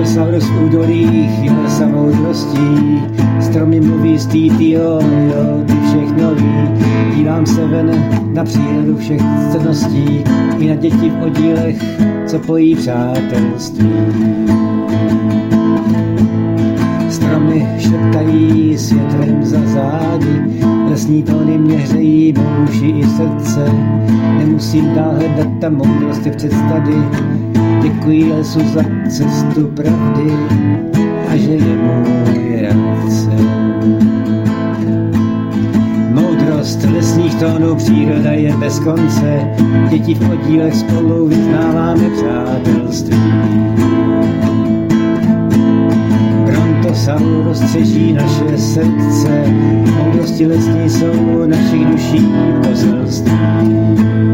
Brontosaurus v údolích jel samoudrostí, stromy mluví z jo, ty všechno ví. Dívám se ven na přírodu všech cenností, i na děti v oddílech, co pojí přátelství. Stromy šeptají s větrem za zády, lesní tóny mě hřejí mou uši i srdce. Nemusím dál hledat ta moudrost je předstady, děkuji lesu za cestu pravdy a že je můj rádce. Moudrost lesních tónů, příroda je bez konce, děti v oddílech spolu vyznáváme přátelství. Brontosaurus střeží naše srdce, moudrosti lesní jsou našich duší poselství.